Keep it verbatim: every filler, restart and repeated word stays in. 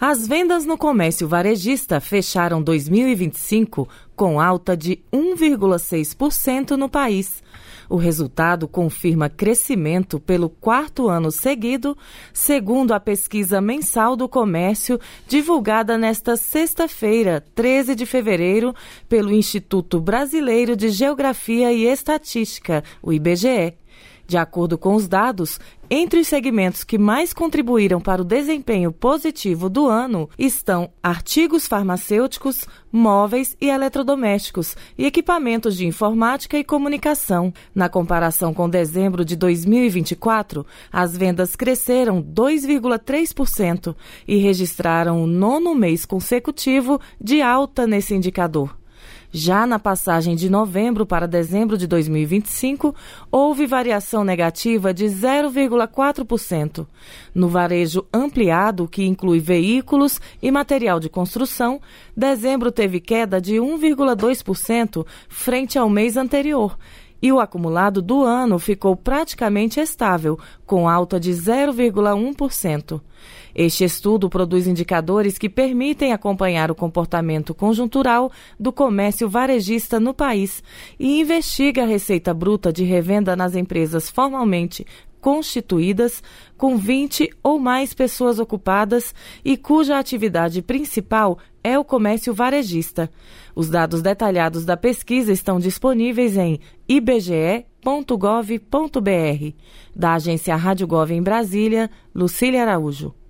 As vendas no comércio varejista fecharam dois mil e vinte e cinco com alta de um vírgula seis por cento no país. O resultado confirma crescimento pelo quarto ano seguido, segundo a pesquisa mensal do comércio divulgada nesta sexta-feira, treze de fevereiro, pelo Instituto Brasileiro de Geografia e Estatística, o I B G E. De acordo com os dados, entre os segmentos que mais contribuíram para o desempenho positivo do ano estão artigos farmacêuticos, móveis e eletrodomésticos e equipamentos de informática e comunicação. Na comparação com dezembro de dois mil e vinte e quatro, as vendas cresceram dois vírgula três por cento e registraram o nono mês consecutivo de alta nesse indicador. Já na passagem de novembro para dezembro de dois mil e vinte e cinco, houve variação negativa de zero vírgula quatro por cento. No varejo ampliado, que inclui veículos e material de construção, dezembro teve queda de um vírgula dois por cento frente ao mês anterior. E o acumulado do ano ficou praticamente estável, com alta de zero vírgula um por cento. Este estudo produz indicadores que permitem acompanhar o comportamento conjuntural do comércio varejista no país e investiga a receita bruta de revenda nas empresas formalmente constituídas, com vinte ou mais pessoas ocupadas e cuja atividade principal é o comércio varejista. Os dados detalhados da pesquisa estão disponíveis em i b g e ponto gov ponto b r. Da agência Rádio Gov em Brasília, Lucília Araújo.